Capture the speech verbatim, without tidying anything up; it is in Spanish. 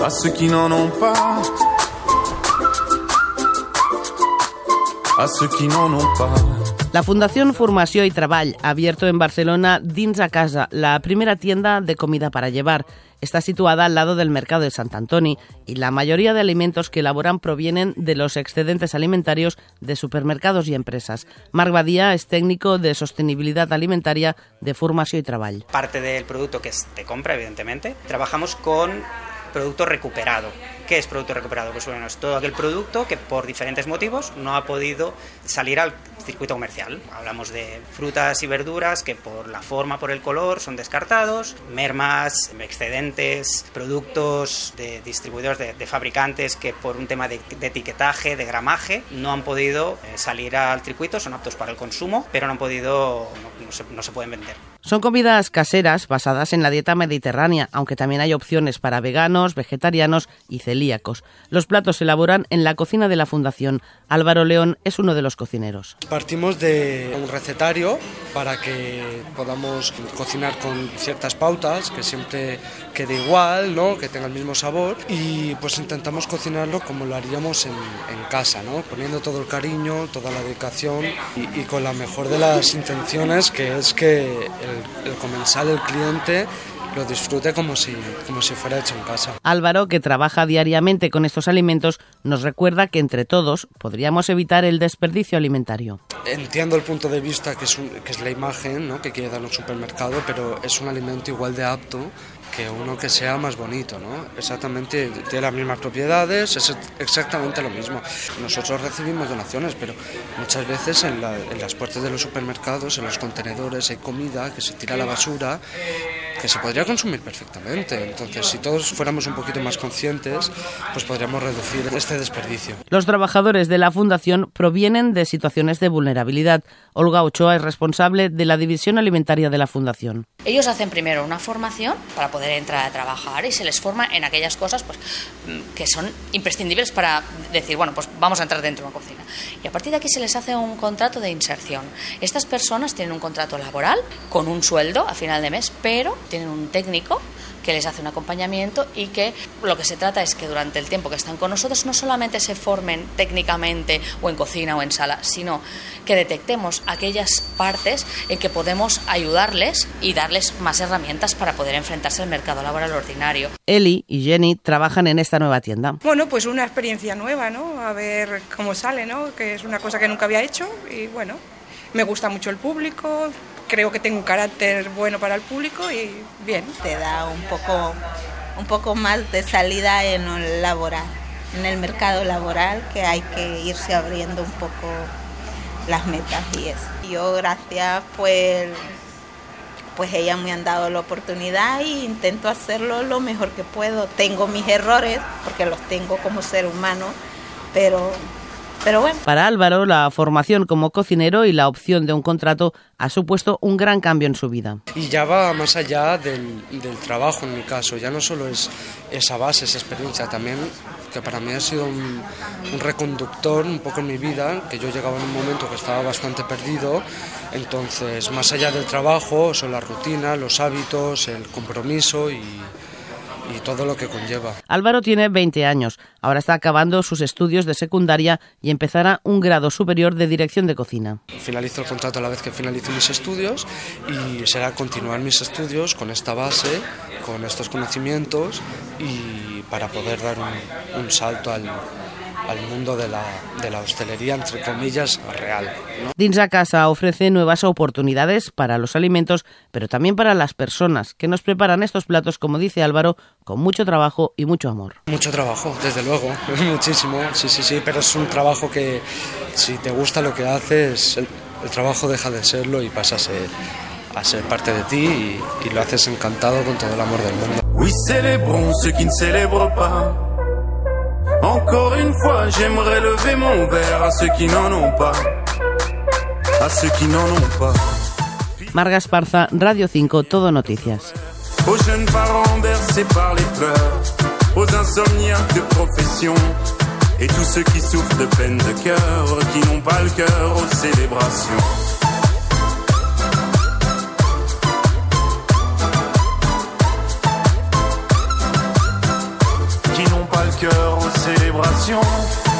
à ceux qui n'en ont pas, a ceux qui n'en ont pas. La Fundación Formació i Treball ha abierto en Barcelona Dins a Casa, la primera tienda de comida para llevar. Está situada al lado del mercado de Sant Antoni y la mayoría de alimentos que elaboran provienen de los excedentes alimentarios de supermercados y empresas. Marc Badía es técnico de sostenibilidad alimentaria de Formació i Treball. Parte del producto que es de compra, evidentemente, trabajamos con producto recuperado. ¿Qué es producto recuperado? Pues bueno, es todo aquel producto que por diferentes motivos no ha podido salir al circuito comercial. Hablamos de frutas y verduras que por la forma, por el color, son descartados, mermas, excedentes, productos de distribuidores, de, de fabricantes que por un tema de, de etiquetaje, de gramaje, no han podido salir al circuito, son aptos para el consumo, pero no han podido, no, no, se, no se pueden vender. Son comidas caseras basadas en la dieta mediterránea, aunque también hay opciones para veganos, vegetarianos y celíacos. Los platos se elaboran en la cocina de la Fundación. Álvaro León es uno de los cocineros. Partimos de un recetario para que podamos cocinar con ciertas pautas, que siempre quede igual, ¿no? Que tenga el mismo sabor, y pues intentamos cocinarlo como lo haríamos en, en casa, ¿no? Poniendo todo el cariño, toda la dedicación y, y con la mejor de las intenciones, que es que el, el comensal, el cliente, lo disfrute como si, como si fuera hecho en casa. Álvaro, que trabaja diariamente con estos alimentos, nos recuerda que entre todos podríamos evitar el desperdicio alimentario. Entiendo el punto de vista que es, un, que es la imagen, ¿no? Que quiere dar un supermercado, pero es un alimento igual de apto que uno que sea más bonito, ¿no? Exactamente, tiene las mismas propiedades, es exactamente lo mismo. Nosotros recibimos donaciones, pero muchas veces en, la, en las puertas de los supermercados, en los contenedores, hay comida que se tira a la basura, que se podría consumir perfectamente. Entonces, si todos fuéramos un poquito más conscientes, pues podríamos reducir este desperdicio. Los trabajadores de la Fundación provienen de situaciones de vulnerabilidad. Olga Ochoa es responsable de la división alimentaria de la Fundación. Ellos hacen primero una formación para poder entrar a trabajar y se les forma en aquellas cosas pues, que son imprescindibles para decir, bueno, pues vamos a entrar dentro de una cocina. Y a partir de aquí se les hace un contrato de inserción. Estas personas tienen un contrato laboral con un sueldo a final de mes, pero tienen un técnico que les hace un acompañamiento y que lo que se trata es que durante el tiempo que están con nosotros no solamente se formen técnicamente o en cocina o en sala, sino que detectemos aquellas partes en que podemos ayudarles y darles más herramientas para poder enfrentarse al mercado laboral ordinario. Eli y Jenny trabajan en esta nueva tienda. Bueno, pues una experiencia nueva, ¿no? A ver cómo sale, ¿no? Que es una cosa que nunca había hecho y bueno, me gusta mucho el público. Creo que tengo un carácter bueno para el público y bien. Te da un poco, un poco más de salida en el laboral, en el mercado laboral, que hay que irse abriendo un poco las metas y eso. Yo, gracias, pues, pues ellas me han dado la oportunidad e intento hacerlo lo mejor que puedo. Tengo mis errores, porque los tengo como ser humano, pero... Pero bueno. Para Álvaro, la formación como cocinero y la opción de un contrato ha supuesto un gran cambio en su vida. Y ya va más allá del, del trabajo en mi caso, ya no solo es esa base, esa experiencia, también que para mí ha sido un, un reconductor un poco en mi vida, que yo llegaba en un momento que estaba bastante perdido, entonces más allá del trabajo son la rutina, los hábitos, el compromiso y... y todo lo que conlleva. Álvaro tiene veinte años, ahora está acabando sus estudios de secundaria y empezará un grado superior de dirección de cocina. Finalizo el contrato a la vez que finalizo mis estudios y será continuar mis estudios con esta base, con estos conocimientos y para poder dar un, un salto al, al mundo de la, de la hostelería, entre comillas, real, ¿no? Dins a Casa ofrece nuevas oportunidades para los alimentos, pero también para las personas que nos preparan estos platos, como dice Álvaro, con mucho trabajo y mucho amor. Mucho trabajo, desde luego, muchísimo, sí, sí, sí, pero es un trabajo que si te gusta lo que haces, el, el trabajo deja de serlo y pasa a ser, a ser parte de ti y, y lo haces encantado con todo el amor del mundo. Oui, célébrons ceux qui ne célèbrent pas. Encore une fois, j'aimerais lever mon verre à ceux qui n'en ont pas. A ceux qui n'en ont pas. Marga Esparza, Radio cinco, Todo Noticias. Aux jeunes parents bercés par les pleurs, aux insomniaques de profession, et tous ceux qui souffrent de peine de cœur, qui n'ont pas le cœur aux célébrations. Qui célébration.